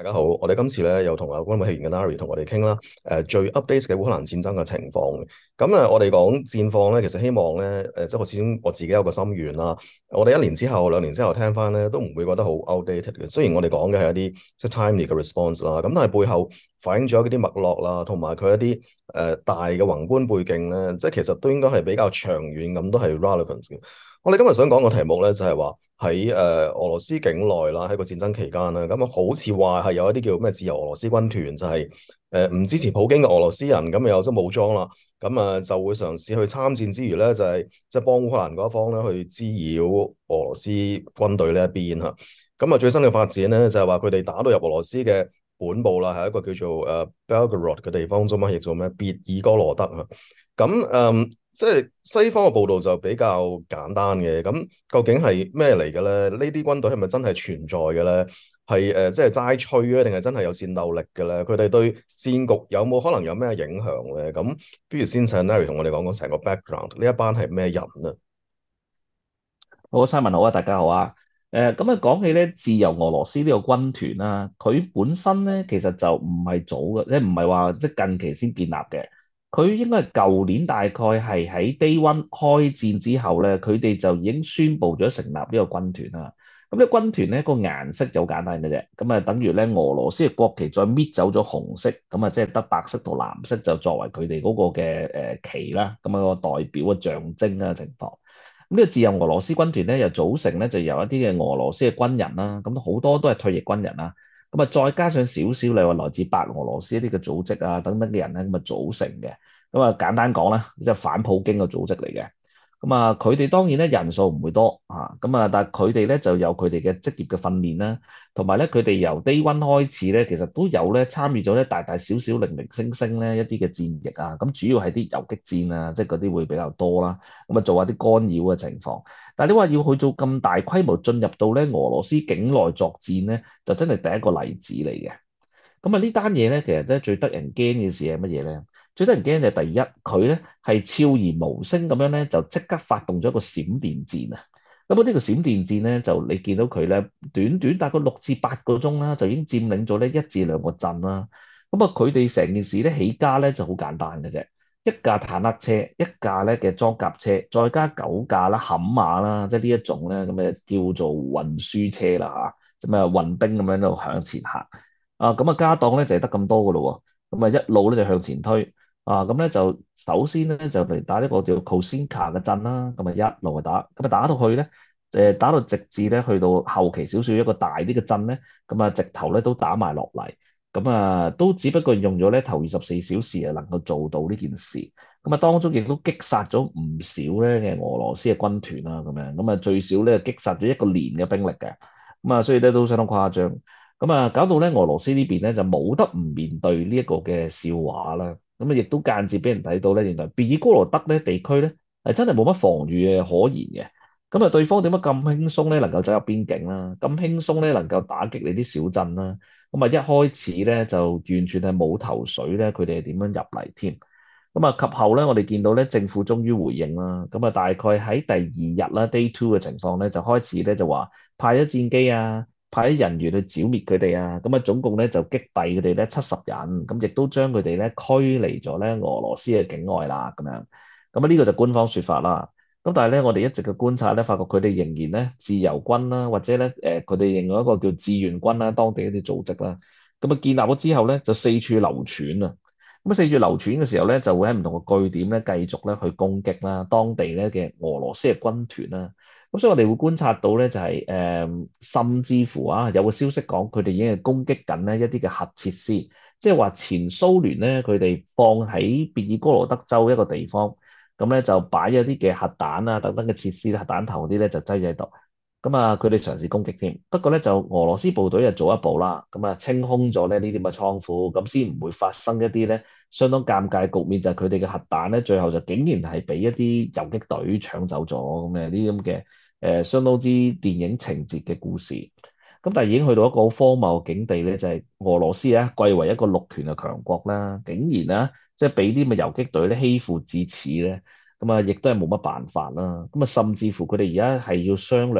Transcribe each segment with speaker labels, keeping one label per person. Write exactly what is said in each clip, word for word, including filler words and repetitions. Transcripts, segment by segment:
Speaker 1: 家好，我哋今次咧又同阿軍委員嘅 Larry 同我哋傾啦，誒最 update 嘅烏克蘭戰爭嘅情況。咁啊，我哋講戰況咧，其實希望咧，誒即係我始終我自己有個心願啦。我哋一年之後、兩年之後聽翻咧，都唔會覺得好 outdated 嘅。雖然我哋講嘅係一啲即係 timely 嘅 response 啦，咁但係背後反映咗一啲脈絡啦，同埋佢一啲誒、呃、大嘅宏觀背景咧，即係其實都應該係比較長遠咁，都係 relevant 嘅。我哋今日想講個題目咧，就係話喺誒俄羅斯境內啦，喺個戰爭期間啦，咁啊好似話係有一啲叫咩自由俄羅斯軍團，就係誒唔支持普京嘅俄羅斯人，咁又有咗武裝啦，咁啊就會嘗試去參戰之餘咧，就係即係幫烏克蘭嗰一方咧去滋擾俄羅斯軍隊呢一邊嚇。咁啊最新嘅發展咧就係話佢哋打到入俄羅斯嘅本部啦，係一個叫做誒 Belgorod 嘅地方，中文譯做咩？別爾哥羅德嚇。咁誒。即係西方嘅報道就比較簡單嘅，咁究竟係咩嚟嘅咧？呢啲軍隊係咪真係存在嘅咧？係誒、呃，即係齋吹啊，定係真係有戰鬥力嘅咧？佢哋對戰局有冇可能有咩影響咧？咁不如先請 Larry 同我哋講講成個 background，呢一班係咩人啊？
Speaker 2: 好，Simon 好啊，大家好啊。誒，咁啊，講起咧，自由俄羅斯呢個軍團啦，佢本身咧其實就唔係早嘅，即係唔係話即係近期先建立嘅。佢應該係舊年大概係喺 Day One 開戰之後咧，佢哋就已經宣布咗成立呢個軍團啦。咁呢個軍團咧個顏色就好簡單嘅啫，咁啊等於咧俄羅斯嘅國旗再搣走咗紅色，咁啊即係得白色同藍色就作為佢哋嗰個嘅誒旗啦，咁啊個代表嘅象徵啊情況。咁呢個自由俄羅斯軍團咧，又組成咧就由一啲嘅俄羅斯嘅軍人啦，咁好多都係退役軍人啦，咁啊再加上少少你話來自白俄羅斯一啲嘅組織啊等等嘅人咧，咁啊組成嘅，咁啊簡單講啦，即係反普京嘅組織嚟嘅。咁啊，佢哋當然咧人數唔會多嚇，咁啊，但係佢哋咧就有佢哋嘅職業嘅訓練啦，同埋咧佢哋由 day one 開始咧，其實都有咧參與咗咧大大小小零零星星咧一啲嘅戰役啊，咁主要係啲游擊戰啊，即係嗰啲會比較多啦，咁啊做下啲干擾嘅情況。但係你話要去做咁大規模進入到咧俄羅斯境內作戰咧，就真係第一個例子嚟嘅。咁啊呢單嘢咧，其實咧最得人驚嘅事係乜嘢咧？最得人驚就係第一，佢咧係悄然無聲咁樣咧，就即刻發動咗一個閃電戰啊！咁啊呢個閃電戰咧，就你見到佢咧，短短大概六至八個鐘啦，就已經佔領咗呢一至兩個鎮啦。咁啊，佢哋成件事咧起家咧就好簡單嘅啫，一架坦克車，一架咧嘅裝甲車，再加九架啦冚馬啦，即係呢一種咧咁嘅叫做運輸車啦嚇，咁啊運兵咁樣喺度向前行。啊，咁啊家當咧就係得咁多噶咯喎，咁啊一路咧就向前推，啊咁咧就首先咧就嚟打呢個叫 Kosinka 嘅鎮啦，咁啊一路去打，咁啊打到去咧，誒打到直至咧去到後期少少一個大啲嘅鎮咧，咁啊直頭咧都打埋落嚟，咁啊都只不過用咗咧頭二十四小時啊能夠做到呢件事，咁啊當中亦都擊殺咗唔少咧嘅俄羅斯嘅軍團啦，咁樣，咁啊最少咧擊殺咗一個連嘅兵力嘅，咁啊所以咧都相當誇張。咁啊，搞到咧俄羅斯呢邊咧就冇得唔面對呢一個嘅笑話啦。咁啊，亦都間接俾人睇到咧，原來別爾哥羅德咧地區咧係真係冇乜防禦嘅可言嘅。咁啊，對方點解咁輕鬆咧能夠走入邊境啦？咁輕鬆咧能夠打擊你啲小鎮啦？咁啊，一開始咧就完全係冇頭緒咧，佢哋係點樣入嚟添？咁啊，及後咧我哋見到咧政府終於回應啦。咁啊，大概喺第二日啦，day two 嘅情況咧就開始咧就話派咗戰機啊。派啲人員去剿滅佢哋啊，咁啊總共咧就擊斃佢哋咧七十人，咁亦都將佢哋咧驅離咗咧俄羅斯嘅境外啦，咁樣，咁啊呢個就官方説法啦。咁但係咧，我哋一直嘅觀察咧，發覺佢哋仍然咧自由軍啦，或者咧誒佢哋另外一個叫志願軍啦，當地一啲組織啦，咁啊建立咗之後咧就四處流傳啊，咁啊四處流傳嘅時候咧就會喺唔同嘅據點咧繼續咧去攻擊啦，當地咧嘅俄羅斯嘅軍團啦。咁所以我哋會觀察到咧，就係、是、誒、呃，甚至乎啊，有個消息講佢哋已經係攻擊緊咧一啲嘅核設施，即係話前蘇聯咧，佢哋放喺別爾哥羅德州一個地方，咁咧就擺咗啲嘅核彈啊等等嘅設施，核彈頭嗰啲咧就擠咗喺度。咁啊，佢哋嘗試攻擊添，不過咧就俄羅斯部隊就早一步啦，咁啊清空咗咧呢啲咁嘅倉庫，咁先唔會發生一啲咧相當尷尬局面，就係佢哋嘅核彈咧最後就竟然係俾一啲游擊隊搶走咗咁嘅呢啲咁嘅。誒相當之電影情節嘅故事，咁但係已經去到一個好荒謬嘅境地咧，就係、是、俄羅斯啊，貴為一個陸權嘅強國啦，竟然啊，即係俾啲咁嘅游擊隊咧欺負至此咧，咁啊，亦都係冇乜辦法啦。咁啊，甚至乎佢哋而家係要商量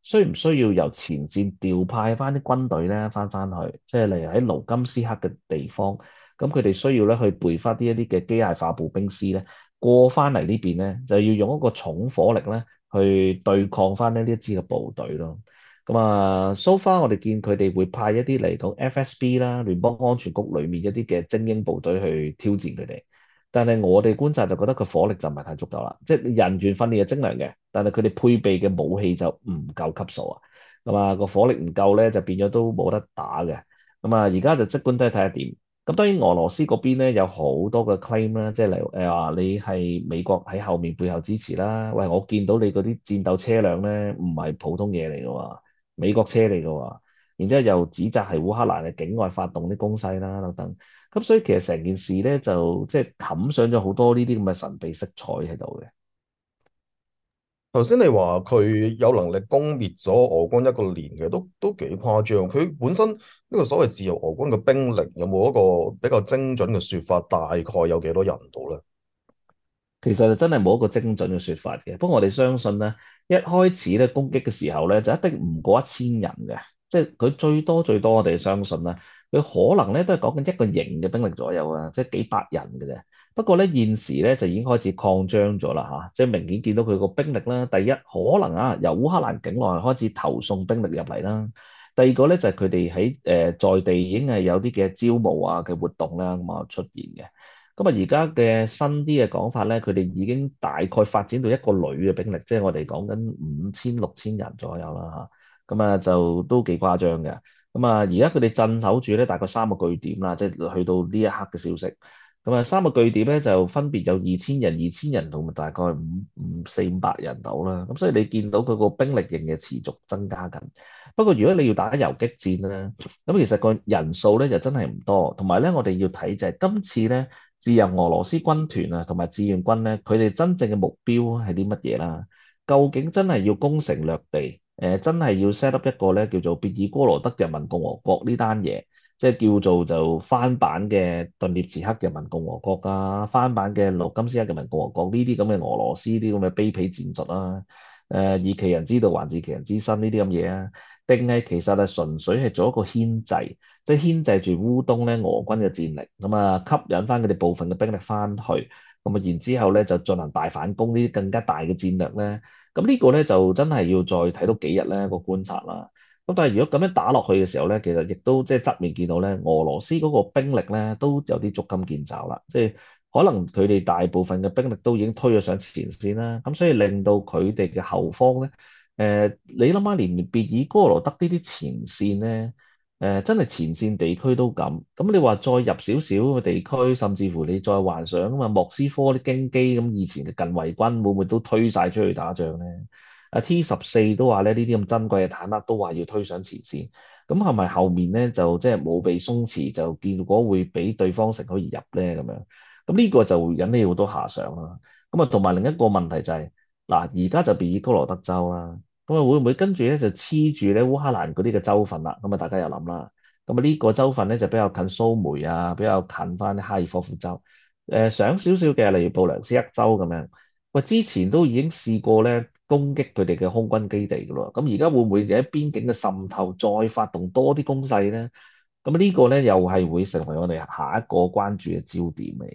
Speaker 2: 需唔需要由前線調派翻啲軍隊咧翻翻去？即係例如喺盧甘斯克嘅地方，咁佢哋需要咧去備翻啲一啲嘅機械化步兵師咧過翻嚟呢邊咧，就要用一個重火力咧去對抗翻呢一支嘅部隊咯。咁啊，so far 我哋見佢哋會派一啲嚟講 F S B 啦，聯邦安全局裏面一啲嘅精英部隊去挑戰佢哋。但係我哋觀察就覺得佢火力就唔係太足夠啦，即係人員訓練係精良嘅，但係佢哋配備嘅武器就唔夠級數啊。咁啊，個火力唔夠咧，就變咗都冇得打嘅。咁啊，而家就即管都係睇下點。咁當然俄羅斯嗰邊咧有好多嘅 claim 啦，即係例如誒話你係美國喺後面背後支持啦。喂，我見到你嗰啲戰鬥車輛咧唔係普通嘢嚟嘅喎，美國車嚟嘅喎。然之後又指責係烏克蘭嘅境外發動啲攻勢啦等等。咁所以其實成件事咧就即係冚上咗好多呢啲咁嘅神秘色彩喺度嘅。
Speaker 1: 頭先你話佢有能力攻滅咗俄軍一個連嘅，都都幾誇張。佢本身呢個所謂自由俄軍嘅兵力有冇一個比較精準嘅説法？大概有幾多人到咧？
Speaker 2: 其實真係冇一個精準嘅説法嘅。不過我哋相信咧，一開始咧攻擊嘅時候咧就一定唔過一千人嘅，即係佢最多最多我哋相信啦，佢可能咧都係講緊一個營嘅兵力左右啊，即係幾百人嘅啫。不過咧現時咧就已經開始擴張咗啦嚇，即係明顯見到佢個兵力啦。第一可能啊由烏克蘭境內開始投送兵力入嚟啦。第二個咧就係佢哋喺誒在地已經係有啲嘅招募啊嘅活動啦咁啊出現嘅。咁啊，而家嘅新啲嘅講法咧，佢哋已經大概發展到一個旅嘅兵力，即係我哋講緊五千六千人左右啦嚇。咁啊，就都幾誇張嘅。咁啊，而家佢哋鎮守住咧，大概三個據點啦，即係去到呢一刻嘅消息。咁啊，三個據點咧就分別有二千人、二千人同埋大概五五四五百人到啦。咁所以你見到佢個兵力仍然持續增加緊。不過如果你要打游擊戰咧，咁其實個人數咧就真係唔多，同埋咧我哋要睇就係今次咧。自由俄羅斯軍團啊，同埋志願軍咧，佢哋真正嘅目標係啲乜嘢啦？究竟真係要攻城略地？誒、呃，真係要 set up 一個咧叫做別爾哥羅德人民共和國呢單嘢，即係叫做就翻版嘅頓涅茨克人民共和國啊，翻版嘅盧甘斯克人民共和國呢啲咁嘅俄羅斯啲咁嘅卑鄙戰術啊，誒，以其人之道還治其人之身呢啲咁嘢啊，定係其實係純粹係做一個牽制？即係牽制住烏東咧俄軍嘅戰力，咁啊吸引翻佢哋部分嘅兵力翻去，咁啊然之後咧就進行大反攻呢啲更加大嘅戰略咧，咁呢個咧就真係要再睇多幾日咧個觀察啦。咁但係如果咁樣打落去嘅時候咧，其實亦都即係側面見到咧，俄羅斯嗰個兵力咧都有啲捉襟見肘啦，即係可能佢哋大部分嘅兵力都已經推咗上前線啦，咁所以令到佢哋嘅後方咧，誒、呃、你諗下連別爾哥羅德呢啲前線咧。誒、呃、真係前線地區都咁，咁你話再入少少嘅地區，甚至乎你再幻想啊嘛，莫斯科啲京畿咁以前嘅近衛軍會唔會都推晒出去打仗咧？啊 T 十四都話咧，呢啲咁珍貴嘅坦克都話要推上前線，咁係咪後面咧就即係冇被鬆弛，就結果會俾對方乘虛而入咧咁樣？咁呢個就會引起好多遐想啦。咁啊，同埋另一個問題就係、是、嗱，而家就別爾哥羅德州啦。咁啊，會唔會跟住咧就黐住咧烏克蘭嗰啲嘅州份啦？咁啊，大家又諗啦。咁啊，呢個州份咧就比較近蘇梅啊，比較近翻哈爾科夫州。誒、呃，上少少嘅，例如布良斯克州咁樣。喂，之前都已經試過咧攻擊佢哋嘅空軍基地噶咯。咁而家會唔會喺邊境嘅滲透，再發動多啲攻勢咧？咁呢個咧又係會成為我哋下一個關注嘅焦點嚟。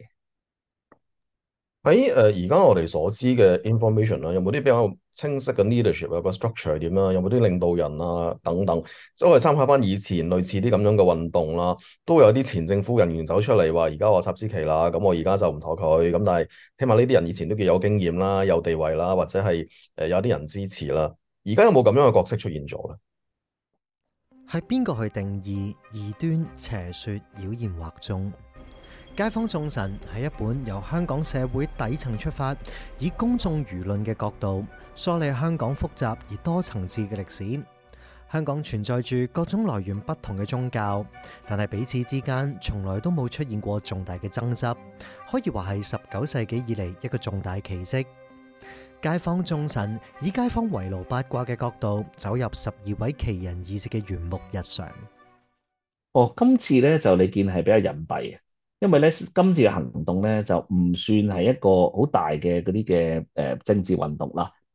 Speaker 1: 喺誒而家我哋所知嘅 information 啦，有冇啲比較清晰嘅 leadership 有個 structure 係點啦？有冇啲領導人啊等等？即係我哋參考翻以前類似啲咁樣嘅運動啦，都有啲前政府人員走出嚟話：而家我插支旗啦，咁我而家就唔妥佢。咁但係起碼呢啲人以前都幾有經驗啦，有地位啦，或者係誒有啲人支持啦。而家有冇咁樣嘅角色出現咗咧？
Speaker 3: 係邊個去定義異端邪說妖言惑眾？街坊眾神係一本由香港社會底層出發，以公眾輿論嘅角度梳理香港複雜而多層次嘅歷史。香港存在住各種來源不同嘅宗教，但係彼此之間從來都冇出現過重大嘅爭執，可以話係十九世紀以嚟一個重大奇蹟。街坊眾神以街坊圍爐八卦嘅角度走入十二位奇人異事嘅緣木日常。
Speaker 2: 哦，今次咧就你見係比較隱蔽嘅。因為咧今次嘅行動咧就唔算係一個好大嘅嗰啲嘅誒政治運動啦，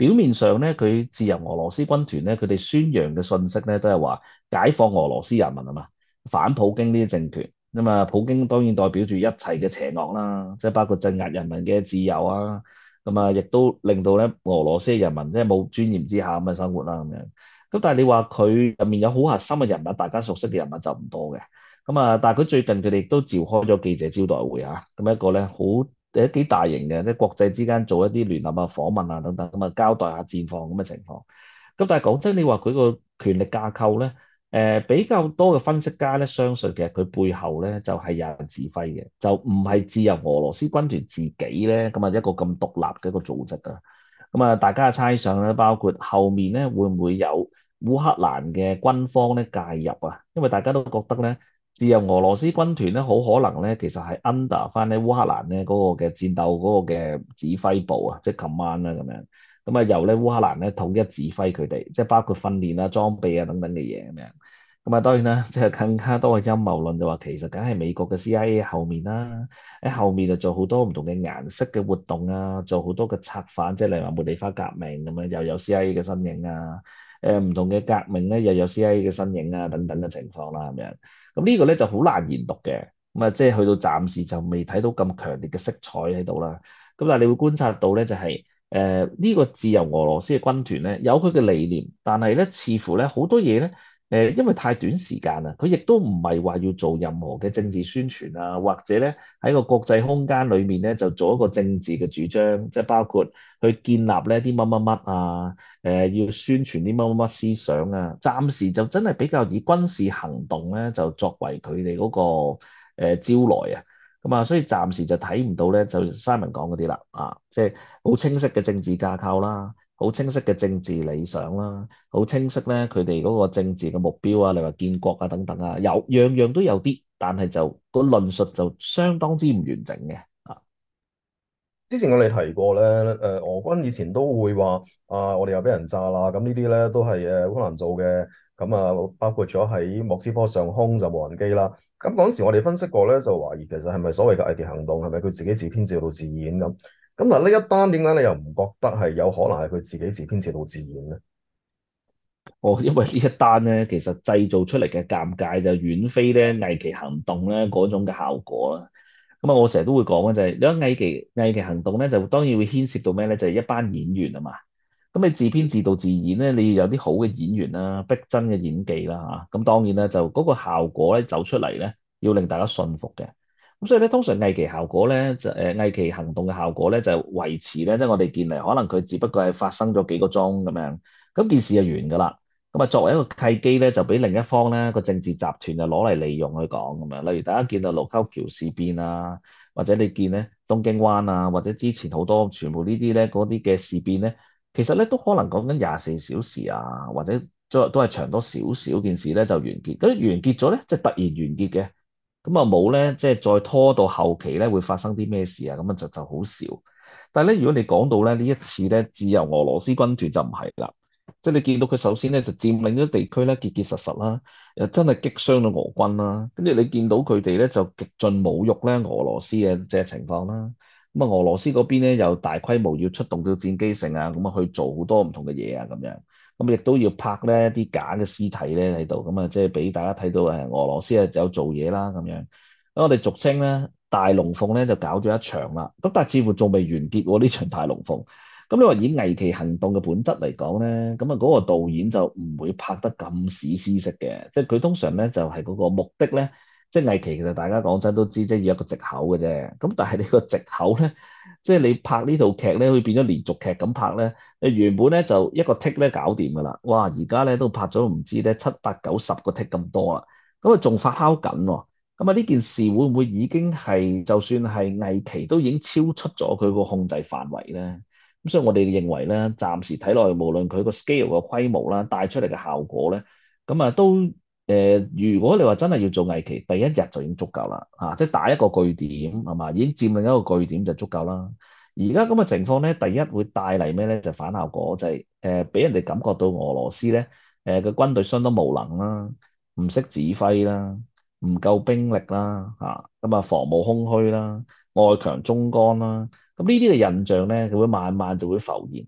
Speaker 2: 表面上咧，佢自由俄羅斯軍團咧，佢哋宣揚嘅信息咧，都係話解放俄羅斯人民啊嘛，反普京呢啲政權。咁啊，普京當然代表住一切嘅邪惡啦，即係包括鎮壓人民嘅自由啊。咁啊，亦都令到咧俄羅斯嘅人民即係冇尊嚴之下咁嘅生活啦咁樣。咁但係你話佢入面有好核心嘅人物，大家熟悉嘅人物就唔多嘅。咁啊，但係佢最近佢哋亦都召開咗記者招待會啊，咁一個咧好誒幾大型嘅，即係國際之間做一啲聯合啊訪問啊等等，咁啊交代下戰況咁嘅情況。咁但係講真，你話佢個權力架構咧，誒、比較多嘅分析家咧，相信其實佢背後咧就係有人指揮嘅，就唔係自由俄羅斯軍團自己咧，咁啊一個咁獨立嘅一個組織啊。咁啊，大家嘅猜想咧，包括後面咧會唔會有烏克蘭嘅軍方咧介入啊？因為大家都覺得咧，自由俄羅斯軍團咧好可能咧，其實係 under 翻咧烏克蘭咧嗰個嘅戰鬥嗰個嘅指揮部啊，即係 command 啦咁樣。咁啊，由咧烏克蘭咧統一指揮佢哋，即係包括訓練啊、裝備啊等等嘅嘢咁樣。咁啊，當然啦，即係更加多嘅陰謀論就話，其實梗係美國嘅 C I A 後面啦，喺後面就做好多唔同嘅顏色嘅活動啊，做好多嘅策反，即係例如話茉莉花革命咁樣，又有 C I A 嘅身影啊，誒唔同嘅革命咧又有 C I A 嘅身影啊，等等嘅情況啦咁樣。咁呢個咧就好難研讀嘅，咁啊即係去到暫時就未睇到咁強烈嘅色彩喺度啦。咁但係你會觀察到咧，就係誒呢個自由俄羅斯嘅軍團咧有佢嘅理念，但係咧似乎咧好多嘢咧。誒，因為太短時間啦，佢亦都唔係話要做任何嘅政治宣傳啊，或者咧喺個國際空間裏面咧就做一個政治嘅主張，即係包括去建立呢啲乜乜乜啊，誒要宣傳啲乜乜乜思想啊，暫時就真係比較以軍事行動咧就作為佢哋嗰個誒招來啊，咁啊，所以暫時就睇唔到咧，就 Simon 講嗰啲啦，啊，即係好清晰嘅政治架構啦。好清晰嘅政治理想啦，好清晰咧，佢哋嗰個政治嘅目標啊，例如話建國啊等等啊，有樣樣都有啲，但係就個論述就相當之唔完整嘅啊。
Speaker 1: 之前我哋提過咧，誒、俄軍以前都會話啊，我哋又俾人炸啦，咁呢啲咧都係誒烏克蘭做嘅，咁啊包括咗喺莫斯科上空就無人機啦。咁嗰陣時我哋分析過咧，就懷疑其實係咪所謂嘅偽旗行動，係咪佢自己自編自導自演咁？咁嗱呢一單點解你又唔覺得係有可能係佢自己自編自導自演咧？
Speaker 2: 哦，因為呢一單咧，其實製造出嚟嘅尷尬就遠非咧偽旗行動咧嗰種嘅效果啦。咁啊，我成日都會講嘅就係、是，你講偽旗偽旗行動咧，就當然會牽涉到咩咧？就係、是、一班演員啊嘛。咁你自編自導自演咧，你要有啲好嘅演員啦，逼真嘅演技啦嚇。咁當然啦，就嗰個效果咧走出嚟咧，要令大家信服嘅。咁所以咧，通常偽旗效果咧，就誒偽旗行動嘅效果咧，就維持咧，即係我哋見嚟，可能佢只不過係發生咗幾個鐘咁樣，咁件事就完㗎啦。咁啊，作為一個契機咧，就俾另一方咧個政治集團就攞嚟利用去講咁樣。例如大家見到盧溝橋事變啊，或者你見咧東京灣啊，或者之前好多全部呢啲咧嗰啲嘅事變咧。其實咧都可能講緊廿四小時啊，或者都都係長多少少件事咧就完結。咁完結咗咧，即係突然完結嘅，咁啊冇咧，即係再拖到後期咧會發生啲咩事啊？咁啊就就好少。但係咧，如果你講到咧呢一次咧，自由俄羅斯軍團就唔係啦，即係你見到佢首先咧就佔領咗地區咧結結實實啦，又真係擊傷咗俄軍啦，跟住你見到佢哋咧就極盡侮辱咧俄羅斯嘅即係情況啦。咁啊，俄羅斯嗰邊咧又大規模要出動到戰機乘啊，咁啊去做好多唔同嘅嘢啊，咁樣，咁亦都要拍咧啲假嘅屍體咧喺度，咁啊即係俾大家睇到誒俄羅斯啊有做嘢啦咁樣。咁我哋俗稱咧大龍鳳咧就搞咗一場啦，咁但係似乎仲未完結喎呢場大龍鳳。咁你話以偽旗行動嘅本質嚟講咧，咁啊嗰個導演就唔會拍得咁史詩式嘅，即係佢通常咧就係嗰個目的咧。即係偽旗，其實大家講真都知，即係要一個藉口嘅啫。咁但係你個藉口咧，即係你拍呢套劇咧，會變咗連續劇咁拍咧。你原本咧就一個 take 咧搞掂㗎啦。哇！而家咧都拍咗唔知咧七八九十個 take 咁多啦。咁啊仲發酵緊喎。咁啊呢件事會唔會已經係就算係偽旗都已經超出咗佢個控制範圍咧？咁所以我哋認為咧，暫時睇落去，無論佢個 scale 嘅規模啦，帶出嚟嘅效果咧，咁啊都。誒、呃，如果你話真係要做偽旗，第一日就已經足夠啦，嚇、啊，即係打一個據點係嘛，已經佔領一個據點就足夠啦。而家咁嘅情況咧，第一會帶嚟咩咧？就反效果，就係誒俾人哋感覺到俄羅斯咧，誒嘅軍隊相當無能啦，唔識指揮啦，唔夠兵力啦，嚇，咁啊防務空虛啦，外強中乾啦，咁呢啲嘅印象咧，佢會慢慢就會浮現。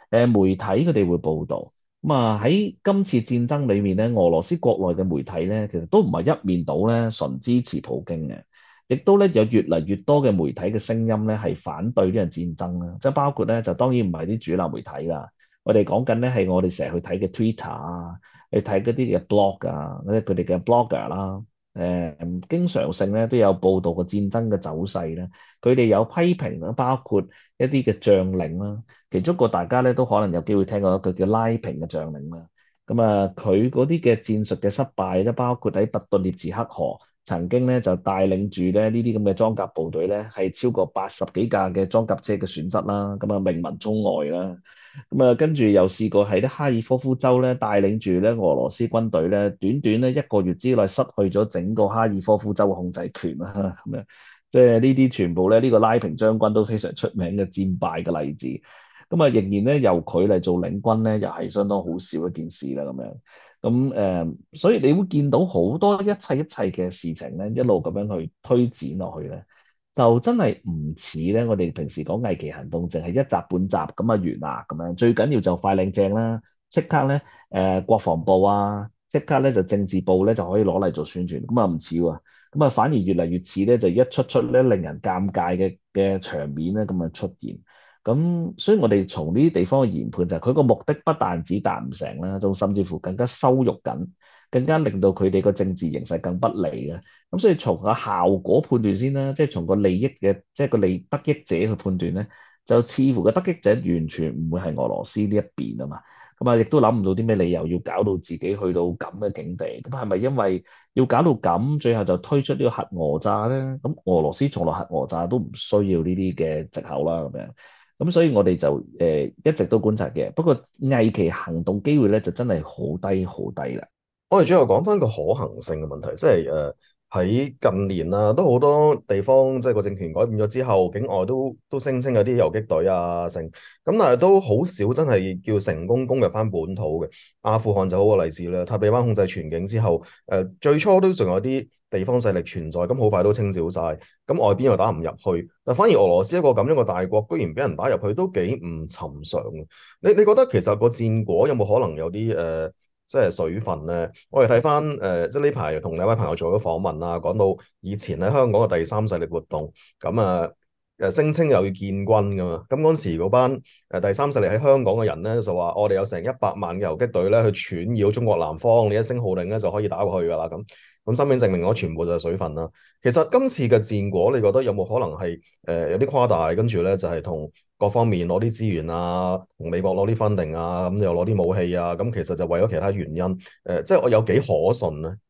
Speaker 2: 誒媒體佢哋會報導。咁啊喺今次戰爭裏面咧，俄羅斯國內嘅媒體咧，其實都唔係一面倒咧，純支持普京嘅，亦都咧有越嚟越多嘅媒體嘅聲音咧係反對呢場戰爭啦。即係包括咧，就當然唔係啲主流媒體啦，我哋講緊咧係我哋成日去睇嘅 Twitter 啊，去睇嗰啲嘅 blog 啊，嗰啲佢哋嘅 blogger 啦。誒經常性咧都有報導個戰爭嘅走勢咧，佢哋有批評啦，包括一啲嘅將領啦，其中一個大家咧都可能有機會聽過一個叫拉平嘅將領啦。咁啊，佢嗰啲嘅戰術嘅失敗咧，包括喺拔頓涅茨克河曾經咧就帶領住咧呢啲咁嘅裝甲部隊咧，係超過八十幾架嘅裝甲車嘅損失啦，咁啊命文中外啦。咁啊，跟住又試過喺啲哈爾科夫州咧，帶領住咧俄羅斯軍隊咧，短短咧一個月之內失去咗整個哈爾科夫州嘅控制權啦，咁樣即係呢啲全部咧，呢個拉平將軍都非常出名嘅戰敗嘅例子。咁啊，仍然咧由佢嚟做領軍咧，又係相當好笑一件事啦，咁樣。咁誒、呃，所以你會見到好多一切一切嘅事情咧，一路咁樣去推展落去咧。就真係唔似咧，我哋平時講偽旗行動，淨係一集半集咁啊完啦咁樣。最緊要就快靚正啦，即刻咧誒、呃、國防部啊，即刻咧就政治部咧就可以攞嚟做宣傳，咁啊唔似喎，咁啊反而越嚟越似咧，就一出出咧令人尷尬嘅嘅場面咧咁啊出現。咁所以我哋從呢啲地方嘅研判就係佢個目的不但止達唔成啦，仲甚至乎更加羞辱緊，更加令到佢哋個政治形勢更不利嘅。咁所以從個效果判斷先啦，即係從個利益嘅，即係個利得益者去判斷咧，就似乎個得益者完全唔會係俄羅斯呢一邊啊嘛。咁啊，亦都諗唔到啲咩理由要搞到自己去到咁嘅境地。咁係咪因為要搞到咁，最後就推出呢個核訛詐咧？咁俄羅斯從來核訛詐都唔需要呢啲嘅藉口啦，咁樣。咁所以我哋就誒、呃、一直都觀察嘅，不過偽旗行動機會咧就真係好低好低啦。
Speaker 1: 我哋最後講翻個可行性嘅問題，即係誒喺近年啊，都好多地方即係個政權改變咗之後，境外都都聲稱有啲游擊隊啊成，咁但係都好少真係叫成功攻入翻本土嘅。阿富汗就好個例子啦，塔利班控制全境之後，誒、呃、最初都仲有啲地方勢力存在，咁好快都清剿晒，咁外邊又打唔入去，但反而俄羅斯一個咁樣嘅大國，居然俾人打入去，都幾唔尋常嘅。你你覺得其實個戰果有冇可能有啲誒？呃即係水分咧，我哋睇翻誒，即係呢排同兩位朋友做咗訪問啦，講到以前喺香港嘅第三勢力活動，咁啊誒聲稱又要建軍噶嘛，咁嗰陣時嗰班誒第三勢力喺香港嘅人咧就話，我哋有成一百萬嘅遊擊隊咧去串擾中國南方，你一聲號令咧就可以打過去噶啦，咁咁身邊證明咗全部就係水分啦。其實今次嘅戰果，你覺得有冇可能係誒、呃、有啲誇大，跟住咧就係、是、同各方面攞啲資源啊，同美國攞啲 funding 啊，咁又攞啲武器啊，咁其實就為咗其他原因，誒、呃，即係我有幾可信咧？